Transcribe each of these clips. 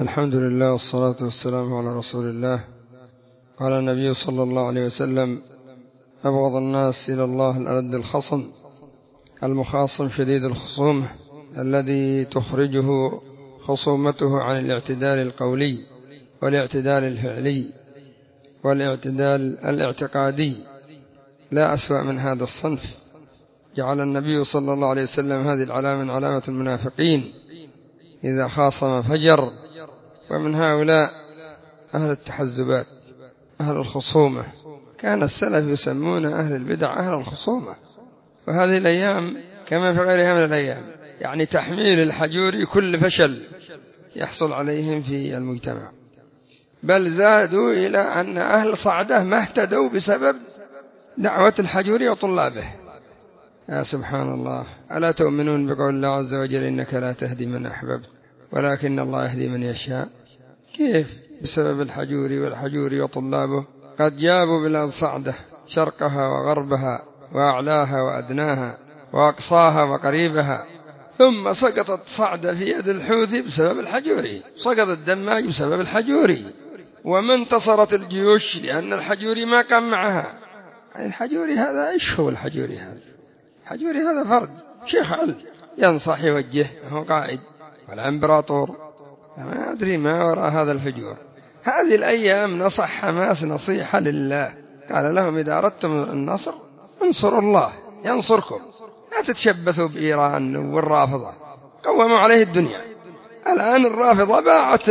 الحمد لله والصلاة والسلام على رسول الله. قال النبي صلى الله عليه وسلم: أبغض الناس إلى الله الألد الخصم، المخاصم شديد الخصومة، الذي تخرجه خصومته عن الاعتدال القولي والاعتدال الفعلي والاعتدال الاعتقادي. لا أسوأ من هذا الصنف. جعل النبي صلى الله عليه وسلم هذه العلامة من علامة المنافقين، إذا خاصم فجر. ومن هؤلاء أهل التحزبات، أهل الخصومة. كان السلف يسمون أهل البدع أهل الخصومة، وهذه الأيام كما في غيرها من الأيام يعني تحميل الحجوري كل فشل يحصل عليهم في المجتمع. بل زادوا إلى أن أهل صعدة ما اهتدوا بسبب دعوة الحجوري وطلابه. يا سبحان الله، ألا تؤمنون بقول الله عز وجل: إنك لا تهدي من أحببت ولكن الله يهدي من يشاء؟ كيف بسبب الحجوري والحجوري وطلابه؟ قد جابوا بلاد صعدة شرقها وغربها وأعلاها وأدناها وأقصاها وقريبها، ثم سقطت صعدة في يد الحوثي بسبب الحجوري، سقطت دماج بسبب الحجوري، وما انتصرت الجيوش لأن الحجوري ما قام معها. يعني الحجوري هذا إيش هو؟ الحجوري هذا فرد شيخ علم ينصح يوجه، هو قائد ولا إمبراطور، ما أدري ما وراء هذا الفجور. هذه الأيام نصح حماس نصيحة لله، قال لهم: إذا أردتم النصر انصروا الله ينصركم، لا تتشبثوا بإيران والرافضة، قوموا عليه الدنيا. الآن الرافضة باعت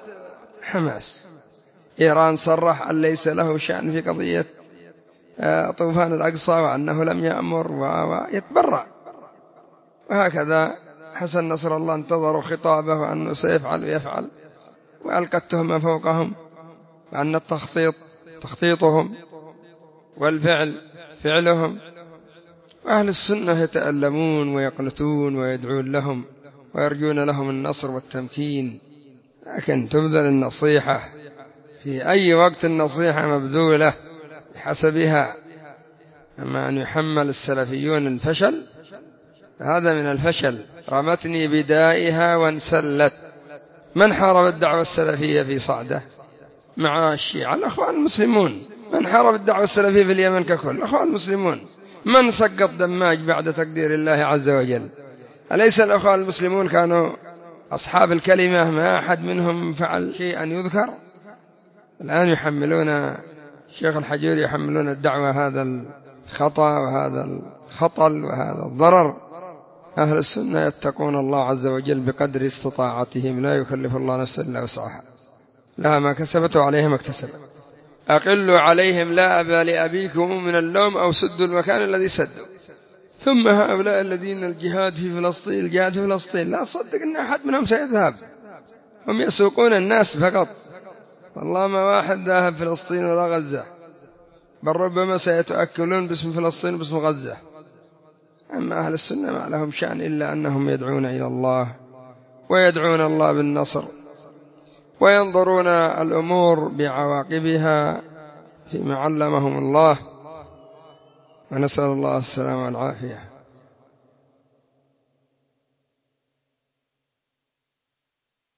حماس. إيران صرح أن ليس له شأن في قضية طوفان الأقصى وأنه لم يأمر ويتبرع. وهكذا حسن نصر الله انتظروا خطابه وأنه سيفعل ويفعل، وألقى التهمة فوقهم وأن التخطيط تخطيطهم والفعل فعلهم. وأهل السنة يتألمون ويقنطون ويدعون لهم ويرجون لهم النصر والتمكين، لكن تبذل النصيحة في أي وقت، النصيحة مبذولة بحسبها. أما أن يحمل السلفيون الفشل، هذا من الفشل. رمتني بدائها وانسلت. من حارب الدعوة السلفية في صعدة؟ مع الشيعة الأخوان المسلمون. من حارب الدعوة السلفية في اليمن ككل؟ الأخوان المسلمون. من سقط دماج بعد تقدير الله عز وجل؟ أليس الأخوان المسلمون كانوا أصحاب الكلمة؟ ما أحد منهم فعل شيئا يذكر. الآن يحملون الشيخ الحجوري، يحملون الدعوة هذا الخطأ وهذا الخطل وهذا الضرر. أهل السنة يتقون الله عز وجل بقدر استطاعتهم، لا يكلف الله نفسا إلا وسعها، لها ما كسبت وعليها ما اكتسبت. أقلوا عليهم لا أبا لأبيكم من اللوم أو سدوا المكان الذي سدوا. ثم هؤلاء الذين الجهاد في فلسطين، لا تصدق أن أحد منهم سيذهب، هم يسوقون الناس فقط. والله ما واحد ذاهب فلسطين ولا غزة، بل ربما سيتأكلون باسم فلسطين باسم غزة. أما أهل السنة ما لهم شأن إلا أنهم يدعون إلى الله ويدعون الله بالنصر، وينظرون الأمور بعواقبها فيما علمهم الله، ونسأل الله السلامة والعافية.